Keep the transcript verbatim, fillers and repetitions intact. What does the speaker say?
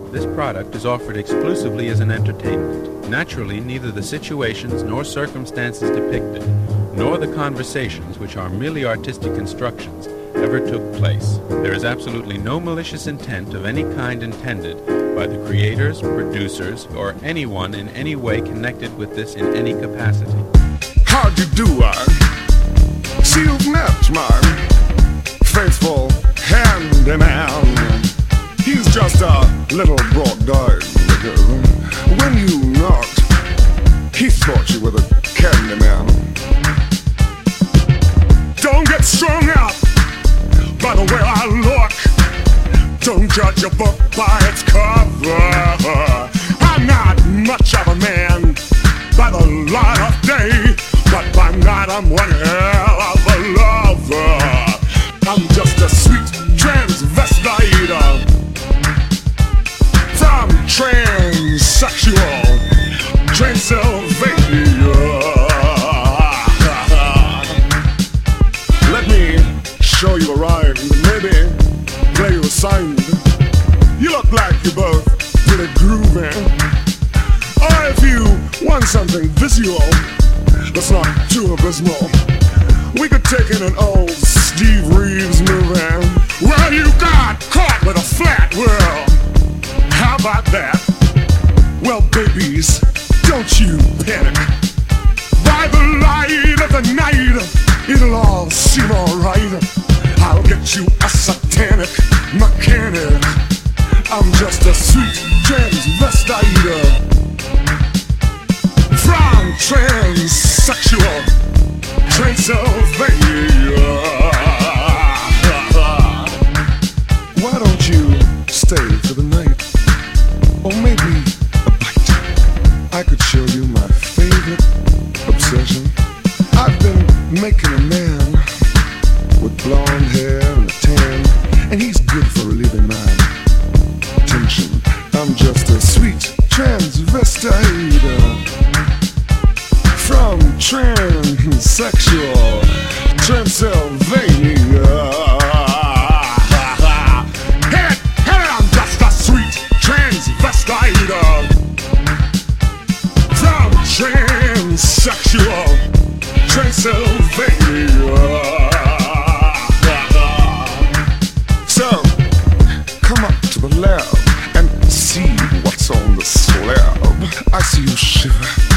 This product is offered exclusively as an entertainment. Naturally, neither the situations nor circumstances depicted, nor the conversations, which are merely artistic constructions, ever took place. There is absolutely no malicious intent of any kind intended by the creators, producers, or anyone in any way connected with this in any capacity. How'd you do, I? See, you've met my faithful handyman. He's just a little broad-eyed nigger. When you knocked, he thought you were the candy man. Don't get strung out by the way I look. Don't judge a book by its cover. I'm not much of a man by the light of day, but by night I'm one hell of a lover. I'm just a sweet transvestite from transsexual Transylvania. Let me show you a rhyme, maybe play you a sign. You look like you're both pretty groovy. Or if you want something visual that's not too abysmal, we could take in an old Steve Reeves movie where you got caught with a flat world. How about that? Well, babies, don't you panic. By the light of the night, it'll all seem alright. I'll get you a satanic mechanic. I'm just a sweet transvestite from transsexual Transylvania. Why don't you stay for the night? Or maybe a bite. I could show you my favorite obsession. I've been making a man with blonde hair and a tan, and he's good for relieving my tension. I'm just a sweet transvestite from transsexual Transylvania. Hit it, hit it, I'm just a sweet transvestite from transsexual Transylvania. So, come up to the lab and see what's on the slab. I see you shiver